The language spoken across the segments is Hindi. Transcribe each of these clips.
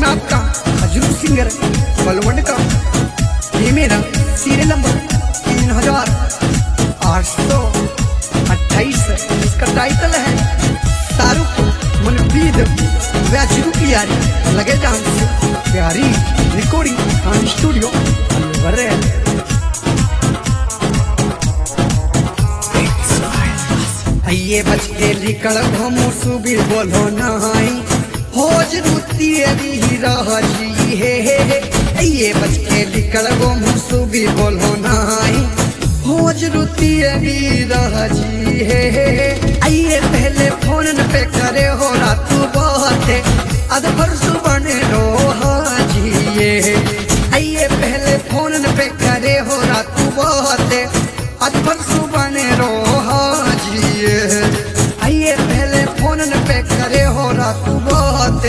मैं आपका अजरू सिंगर बलवंड का ये मेरा सीरियल नंबर 3828। इसका टाइटल है शाहरुख मनफीद व अजरू की यारी लगे जान से प्यारी रिकॉर्डिंग ऑन स्टूडियो अलवर। ये बच के निकल घूमू सुबीर बोलो नहाई होज रुती राजी है। ये बच के निकल घूमू सुबीर बोलो नहाई होज रुती राजी है। आइए पहले फोन पे करे हो रात बात अद परसु बने रो हाजी। आइए पहले फोन पे करे हो रात बात अद परसु बने रो हाजी। आइए पहले फोन पे करे हो रात बात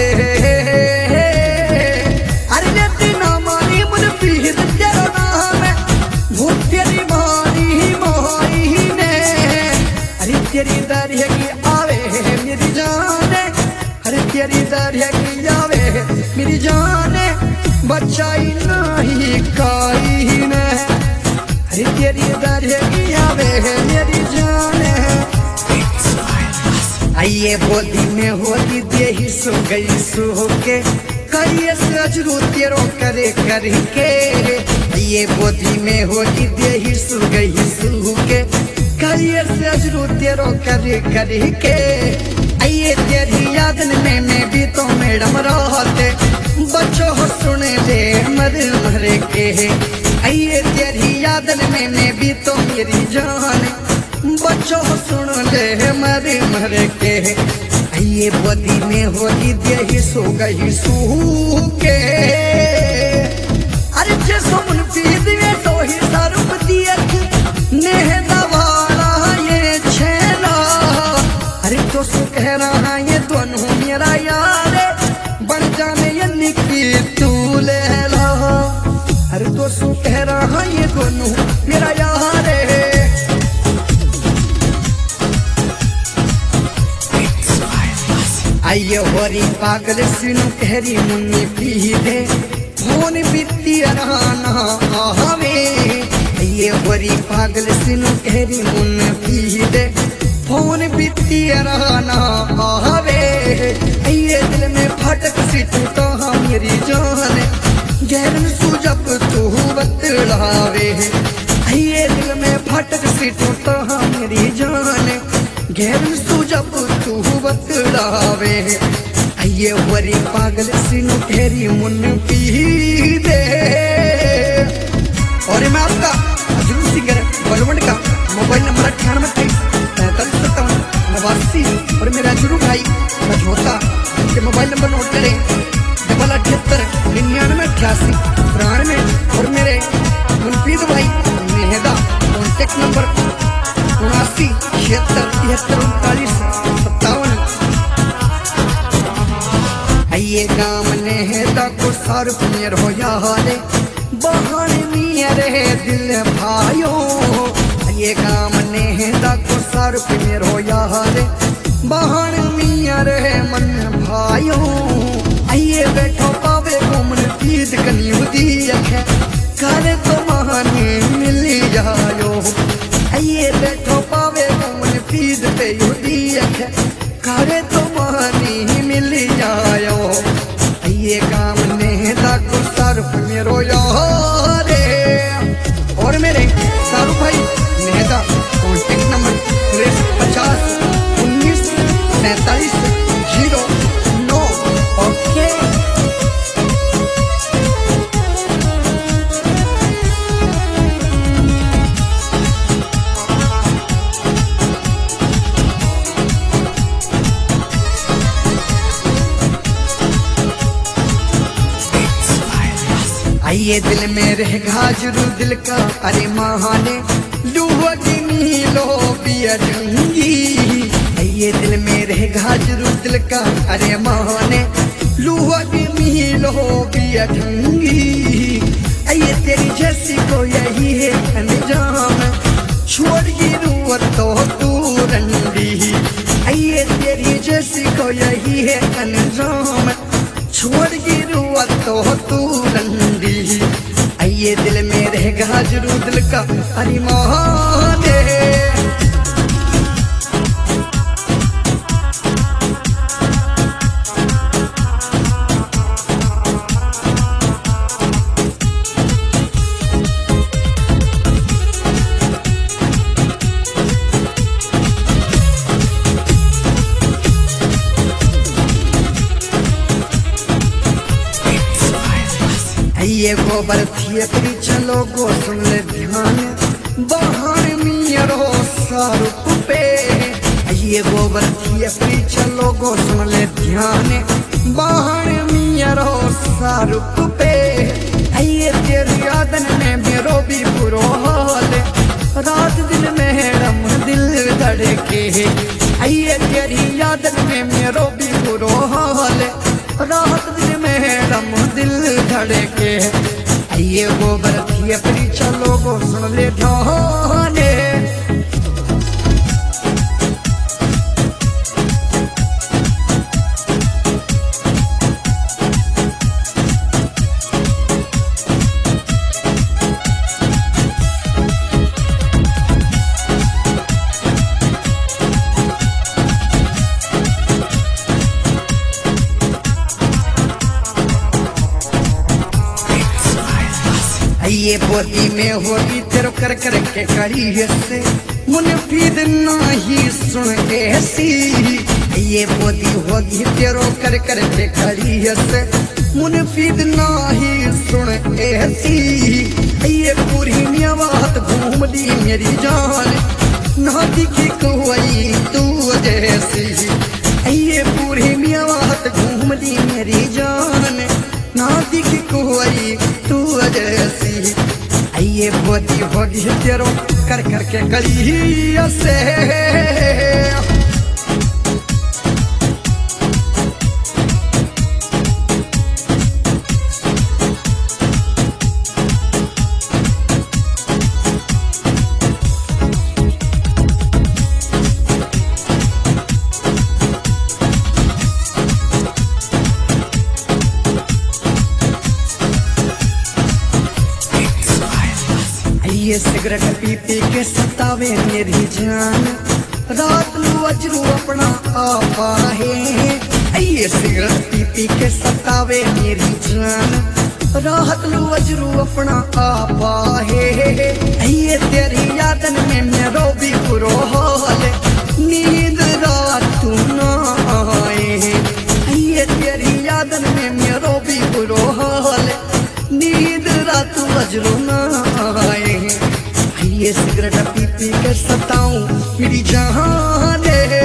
अरे लेती ना मानी मुझ पीर तेरा नाम है भूत तेरी मारी मोही ने। अरे तेरी दरिया की आवे मेरी जाने अरे तेरी दरिया की आवे मेरी जाने बचाई नहीं काई ने। अरे तेरी दरिया की आवे मेरी जाने। आइए बोली में होती दे ही सो गई सो के करिए सजरू तेरो करे करके। आइए बोली में होती दे ही सो गई सो के करिए सजरू तेरो करे करके। आइए तेरी यादन में मैं भी तो मैडम रहते बच्चों हो सुने ले मर मरे के। आइए तेरी यादन में मैं भी तो मेरी जान बच्चों सुन ले मरे मरे के। ये बोली में होली दे ही सो गई सू के। अरे जे सुमन पीद में तो ही सारुप दिया नेह दवाला ये छेला। अरे तो सु कह रहा ये दोनों मेरा यार बन जाने ये निकी तू ले ला। अरे तो सु कह रहा ये दोनों मेरा यार आइए होरी पागल सुनो कहरी मुन्नी पी दे फोन बीती रहना हवे। आइए होरी पागल सुनो कहरी मुन्नी पी दे फोन बीती रहना हवे। आइए दिल में फटक सी टूटा मेरी जान गहरन सुजब तू बतलावे। आइए दिल में फटक सी टूटा मेरी जान गहरन सुजब तू बतलावे। आइए वरी पागल सिनु तेरी मुन पी दे। और मैं आपका अजरू सिंगर बलवंड का मोबाइल नंबर 9823 और मेरा अजरू भाई मझोता के मोबाइल नंबर नोट करें 789988 और मेरे मुनफीद भाई मेहदा कॉन्टेक्ट नंबर 7976733957। आइए गाम ने को सारुप मेर हो यारे बहन मेरे दिल भाइयो। आइए गाम ने को सारुप मेर हो यारे बहन मेरे मन भाइयो। आइए बैठो पावे घूमन पीद कनियो दिया करे तो महानी मिली जायो। आइए बैठो पावे घूमन पीद पे युदी करे तो मानी मिली जायो। ये काम ने को सारुप मेरो यारे और मेरे सारुप भाई नेता कॉन्टेक्ट नंबर 50194709। ओके आइए दिल में रह गाजरू दिल का अरे महाने लुहनी लो पिया ढंगी। आइए दिल में रह गाजरू दिल का अरे महाने लुहनी लो पिया ढंगी। आइए तेरी जैसी को यही है अंजाम छोड़ गिरूर तो तू रंडी। आइए तेरी जैसी को यही है अंजाम छोड़ गिरूर तो तू रंडी, आइए दिल में रहेगा जरूर दिल का अरमान है। ये गोबर थिए परी चलो गो सुन ले ध्यान, बाहर मियरो शाहरुख पे। ये गोबर थिए परी चलो गो सुन ले ध्यान, बाहर मियरो शाहरुख पे। ये तेरी यादन में मेरो भी बुरो हाल, रात दिन मैडम दिल धड़के। ये तेरी यादन में मेरो भी बुरो हाल, रात दिन मैडम दिल धड़के। ये गोबर थिए परी चलो गो सुन ले ध्यान। ये बोली में होगी तेरो कर कर के करी से, मुनफिद नाही सुन ऐसी। ये बोली होगी तेरो कर कर के करी से, मुनफिद नाही सुन ऐसी। ये पूरी निवात घूम ली मेरी जान, ना दिखी कोई तू जैसी। ये पूरी निवात घूम ली मेरी जान, ना दिखी कोई तू जैसी। ये बोली होगी तेरो कर कर के गली से। ये सिगरेट पी पी के सतावे मेरी जान, रात लू अजरू अपना आपा है। ये सिगरेट पी पी के सतावे मेरी जान, रात लू अजरू अपना आपा है। ये तेरी यादन में मेरो भी बुरो हाल, नींद रात ना आए। ये तेरी यादन में मेरो भी बुरो हाल, नींद रात अजरू ना आए। ये सिगरेट पी पी के सताऊं मेरी जान।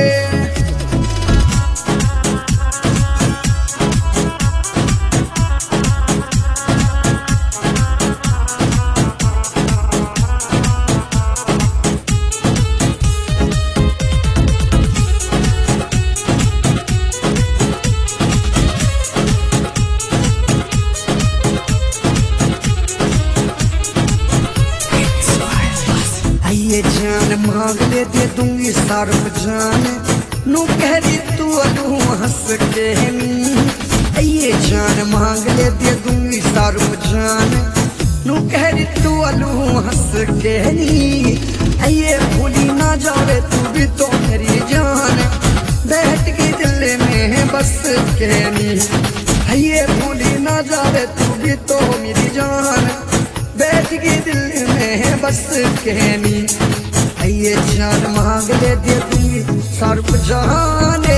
ये जान मांग ले दे दूंगी सारुप जान, नू कह रही तू अलू हंस के नी। ये जान मांग ले दे दूंगी सारुप जान, नू कह रही तू अलू हंस के नी। ये भूली ना जावे तू भी तो मेरी जान, बैठ के दिल में बस के नी। ये भूली ना जावे तू भी तो मेरी जान, बैठ के दिल में बस कहनी। ये जान मांग ले दे दूंगी सारुप जाने।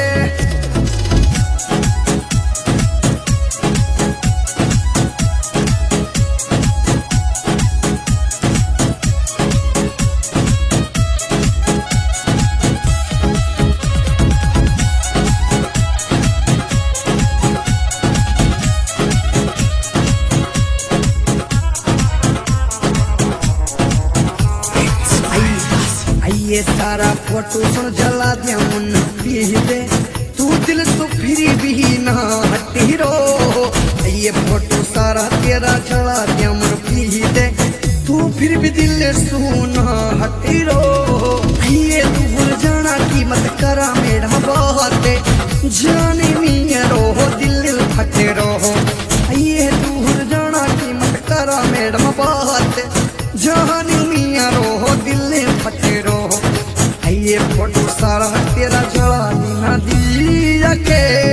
ये सारा फोटो सुन जला दे मुन पी दे, तू दिल तो फिर भी ना हटी रो। ये फोटो सारा तेरा जला दे मुन पी दे, तू फिर भी दिल सुना हटी रो। ये तू भूल जाना की मत करा मेरा बात, जाने में रो दिल फटे रो। ये फोटो सारा तेरा जला दी ना दिया के